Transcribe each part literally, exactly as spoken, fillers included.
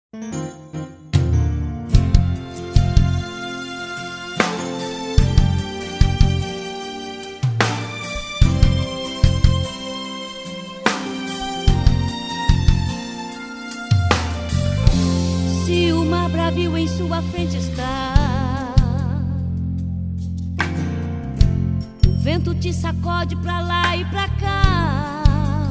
Se o mar bravio em sua frente está, o vento te sacode pra lá e pra cá,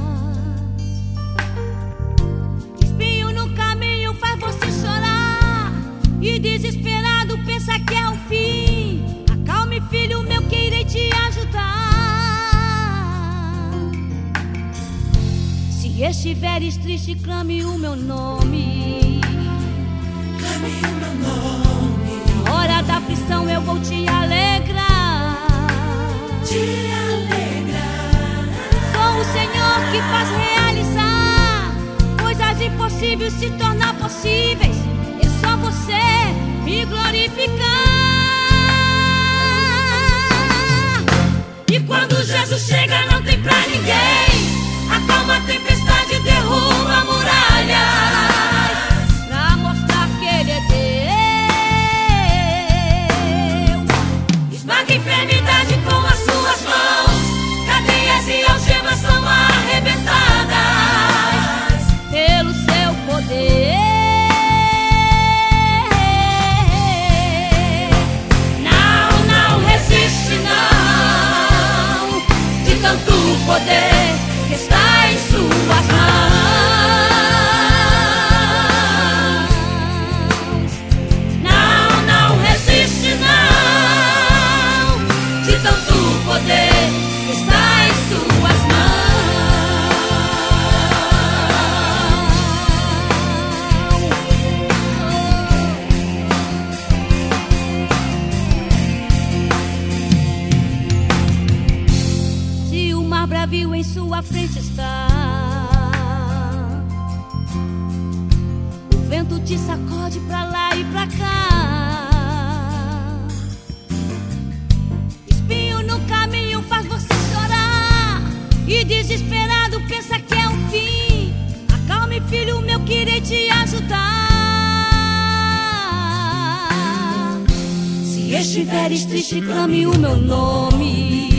espinho no caminho faz você chorar, e desesperado pensa que é o fim. Acalme, filho meu, que irei te ajudar. Se estiveres triste, clame o meu nome. Na hora da aflição eu vou te alegrar. Te alegrar. Sou o Senhor que faz realizar coisas impossíveis se tornar possíveis. É só você me glorificar. E quando Jesus chega não tem pra ninguém. Acalma a tempestade, derruba muralhas, pra mostrar que Ele é Deus. esmaga a enfermidade com as suas mãos. Cadeias e algemas são arrebentadas pelo seu poder. Não, não resiste não, de tanto poder que está em suas mãos. Não, não resiste não, de tanto poder que está em suas Se o mar bravio em sua frente está, o vento te sacode pra lá e pra cá, espinho no caminho faz você chorar, e desesperado pensa que é o fim. Acalme, filho meu, que irei te ajudar. Se estiveres triste, clame o meu nome.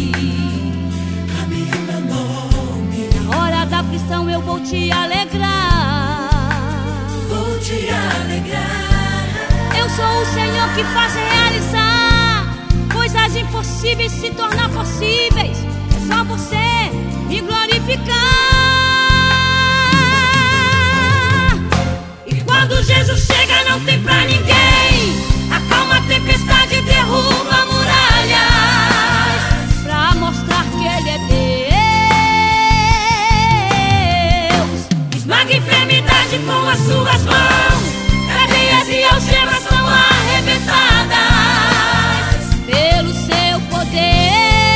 Na hora da aflição eu vou te alegrar. Vou te alegrar. Eu sou o Senhor que faz realizar coisas impossíveis se tornar possíveis. É só você me glorificar. E quando Jesus chega não tem pra ninguém. Acalma a tempestade, derruba muralhas, pra mostrar que Ele é Deus. esmaga a enfermidade com as suas mãos. Cadeias e algemas são arrebentadas Pelo seu poder.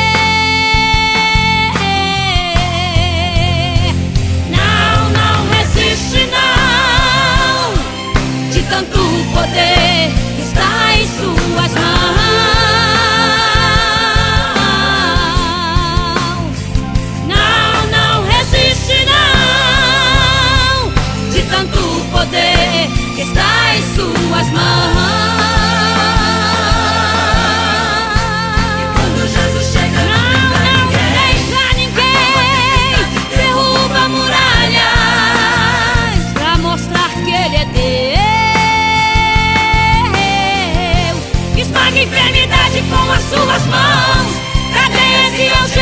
Não, não resiste não, de tanto poder que está em suas mãos. Não, não resiste não, de tanto poder que está em suas mãos. E quando Jesus chega não tem pra ninguém. Derruba muralhas, Pra mostrar que Ele é Deus. esmaga a enfermidade com as suas mãos. Cadeias e algemas